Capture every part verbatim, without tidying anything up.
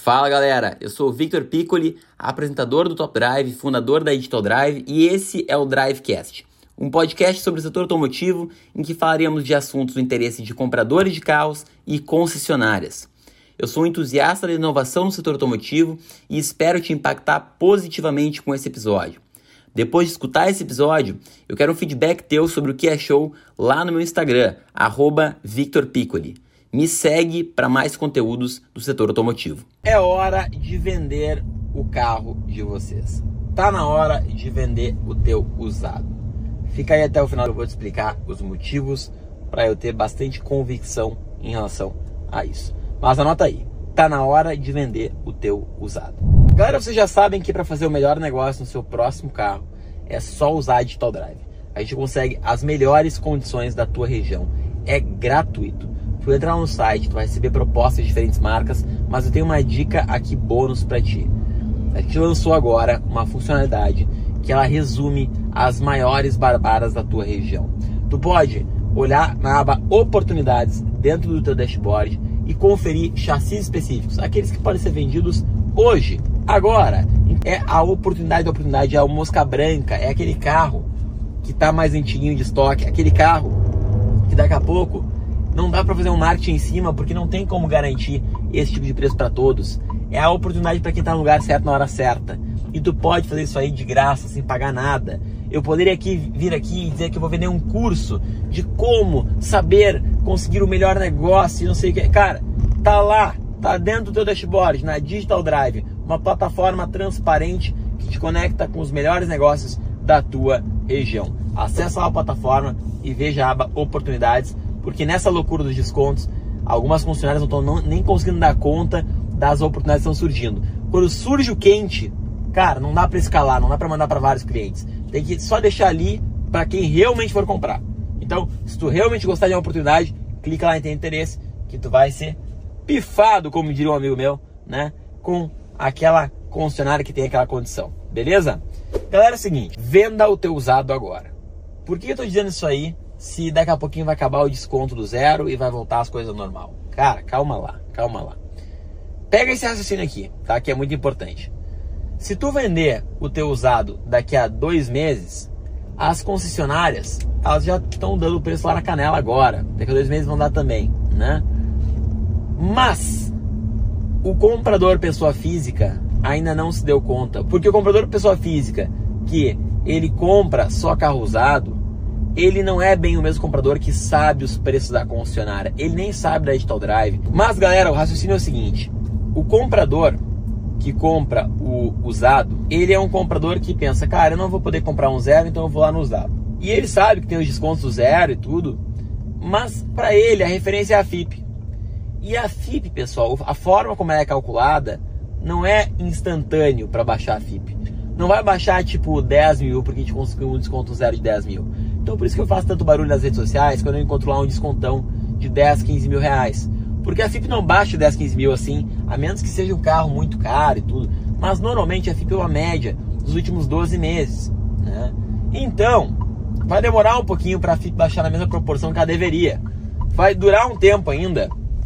Fala galera, eu sou o Victor Piccoli, apresentador do Top Drive, fundador da Digital Drive, e esse é o Drivecast, um podcast sobre o setor automotivo em que falaremos de assuntos do interesse de compradores de carros e concessionárias. Eu sou um entusiasta da inovação no setor automotivo e espero te impactar positivamente com esse episódio. Depois de escutar esse episódio, eu quero um feedback teu sobre o que achou lá no meu Instagram, arroba Victor Piccoli. Me segue para mais conteúdos do setor automotivo. É hora de vender o carro de vocês. Tá na hora de vender o teu usado. Fica aí até o final, eu vou te explicar os motivos para eu ter bastante convicção em relação a isso. Mas anota aí, tá na hora de vender o teu usado. Galera, vocês já sabem que para fazer o melhor negócio no seu próximo carro é só usar a Digital Drive. A gente consegue as melhores condições da tua região. É gratuito. Tu entrar no site, tu vai receber propostas de diferentes marcas, mas eu tenho uma dica aqui bônus para ti. A gente lançou agora uma funcionalidade que ela resume as maiores barbaras da tua região. Tu pode olhar na aba oportunidades dentro do teu dashboard e conferir chassis específicos, aqueles que podem ser vendidos hoje, agora. É a oportunidade da oportunidade, é o mosca branca, é aquele carro que está mais antiguinho de estoque, aquele carro que daqui a pouco não dá para fazer um marketing em cima, porque não tem como garantir esse tipo de preço para todos. É a oportunidade para quem está no lugar certo na hora certa. E tu pode fazer isso aí de graça, sem pagar nada. Eu poderia aqui, vir aqui e dizer que eu vou vender um curso de como saber conseguir o melhor negócio e não sei o que. Cara, tá lá, tá dentro do teu dashboard, na Digital Drive, uma plataforma transparente que te conecta com os melhores negócios da tua região. Acessa lá a plataforma e veja a aba oportunidades, porque nessa loucura dos descontos, algumas concessionárias não estão nem conseguindo dar conta das oportunidades que estão surgindo. Quando surge o quente, cara, não dá para escalar, não dá para mandar para vários clientes. Tem que só deixar ali para quem realmente for comprar. Então, se tu realmente gostar de uma oportunidade, clica lá em ter interesse, que tu vai ser pifado, como diria um amigo meu, né? Com aquela concessionária que tem aquela condição. Beleza? Galera, é o seguinte, venda o teu usado agora. Por que eu tô dizendo isso aí? Se daqui a pouquinho vai acabar o desconto do zero e vai voltar as coisas ao normal. Cara, calma lá, calma lá. Pega esse raciocínio aqui, tá? Que é muito importante. Se tu vender o teu usado daqui a dois meses, as concessionárias, elas já estão dando o preço lá na canela agora. Daqui a dois meses vão dar também, né? Mas o comprador pessoa física ainda não se deu conta. Porque o comprador pessoa física, que ele compra só carro usado, ele não é bem o mesmo comprador que sabe os preços da concessionária. Ele nem sabe da Digital Drive. Mas, galera, o raciocínio é o seguinte. O comprador que compra o usado, ele é um comprador que pensa, cara, eu não vou poder comprar um zero, então eu vou lá no usado. E ele sabe que tem os descontos do zero e tudo, mas para ele a referência é a F I P. E a F I P, pessoal, a forma como ela é calculada não é instantâneo para baixar a F I P. Não vai baixar tipo dez mil porque a gente conseguiu um desconto zero de dez mil. Então por isso que eu faço tanto barulho nas redes sociais quando eu encontro lá um descontão de dez, quinze mil reais. Porque a F I P não baixa dez, quinze mil assim, a menos que seja um carro muito caro e tudo. Mas normalmente a F I P é uma média dos últimos doze meses, né? Então, vai demorar um pouquinho para a F I P baixar na mesma proporção que ela deveria. Vai durar um tempo ainda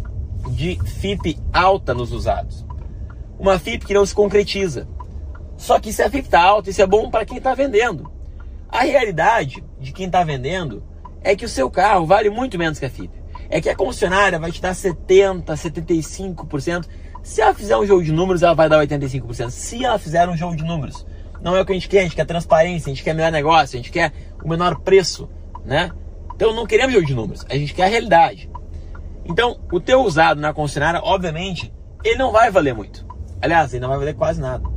de F I P alta nos usados. Uma F I P que não se concretiza. Só que se a F I P está alta, isso é bom para quem está vendendo. A realidade de quem está vendendo é que o seu carro vale muito menos que a F I P. É que a concessionária vai te dar setenta por cento, setenta e cinco por cento. Se ela fizer um jogo de números, ela vai dar oitenta e cinco por cento. Se ela fizer um jogo de números. Não é o que a gente quer, a gente quer transparência, a gente quer melhor negócio, a gente quer o menor preço, né? Então não queremos jogo de números, a gente quer a realidade. Então, o teu usado na concessionária, obviamente, ele não vai valer muito. Aliás, ele não vai valer quase nada.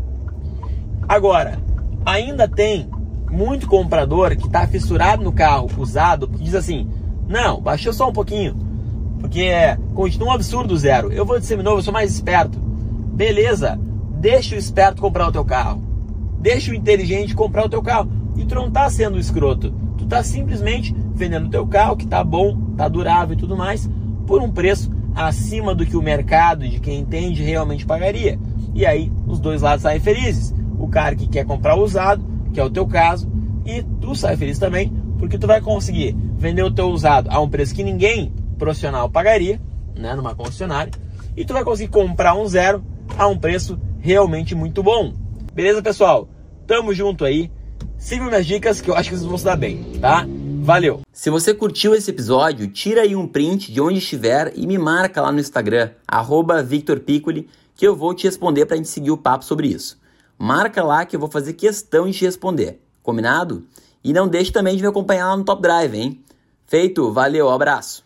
Agora, ainda tem muito comprador que está fissurado no carro usado, que diz assim, não, baixou só um pouquinho, porque continua um absurdo o zero. Eu vou de seminovo, eu sou mais esperto. Beleza, deixa o esperto comprar o teu carro. Deixa o inteligente comprar o teu carro. E tu não tá sendo escroto. Tu tá simplesmente vendendo o teu carro, que tá bom, tá durável e tudo mais, por um preço acima do que o mercado, de quem entende, realmente pagaria. E aí, os dois lados saem felizes. O cara que quer comprar usado, que é o teu caso, e tu sai feliz também, porque tu vai conseguir vender o teu usado a um preço que ninguém profissional pagaria, né, numa concessionária, e tu vai conseguir comprar um zero a um preço realmente muito bom. Beleza, pessoal? Tamo junto aí. Sigam minhas dicas que eu acho que vocês vão se dar bem, tá? Valeu! Se você curtiu esse episódio, tira aí um print de onde estiver e me marca lá no Instagram, arroba Victor Piccoli, que eu vou te responder pra gente seguir o papo sobre isso. Marca lá que eu vou fazer questão de te responder. Combinado? E não deixe também de me acompanhar lá no Top Drive, hein? Feito, valeu, abraço!